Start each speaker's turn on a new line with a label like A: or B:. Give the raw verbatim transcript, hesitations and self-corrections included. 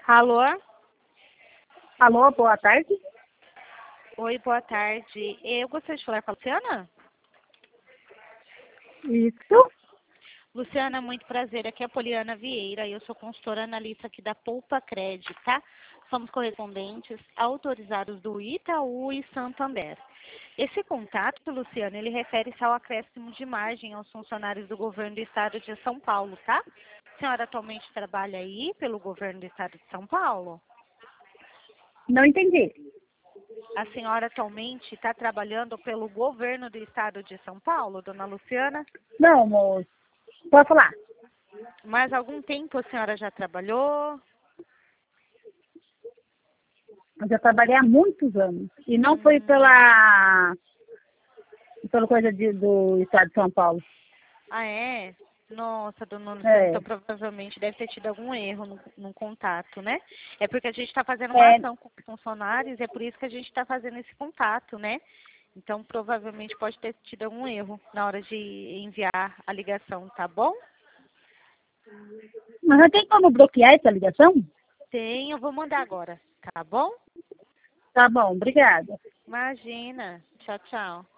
A: Alô?
B: Alô, boa tarde.
A: Oi, boa tarde. Eu gostaria de falar com a Luciana.
B: Isso.
A: Luciana, muito prazer. Aqui é a Poliana Vieira. Eu sou consultora analista aqui da Poupa Cred, tá? Somos correspondentes autorizados do Itaú e Santander. Esse contato, Luciana, ele refere-se ao acréscimo de margem aos funcionários do governo do estado de São Paulo, tá? A senhora atualmente trabalha aí pelo governo do estado de São Paulo?
B: Não entendi.
A: A senhora atualmente está trabalhando pelo governo do estado de São Paulo, dona Luciana?
B: Não, moço. Pode falar.
A: Mas há algum tempo a senhora já trabalhou?
B: Eu já trabalhei há muitos anos. E não foi
A: Hum.
B: pela, pela coisa de, do estado de São Paulo.
A: Ah, é? Nossa, dona Luciana,
B: É.
A: então provavelmente deve ter tido algum erro no, no contato, né? É porque a gente está fazendo uma
B: É,
A: ação com os funcionários, é por isso que a gente está fazendo esse contato, né? Então provavelmente pode ter tido algum erro na hora de enviar a ligação, tá bom?
B: mas não tem como bloquear essa ligação?
A: Tem, eu vou mandar agora, tá bom?
B: Tá bom, obrigada.
A: Imagina. Tchau, tchau.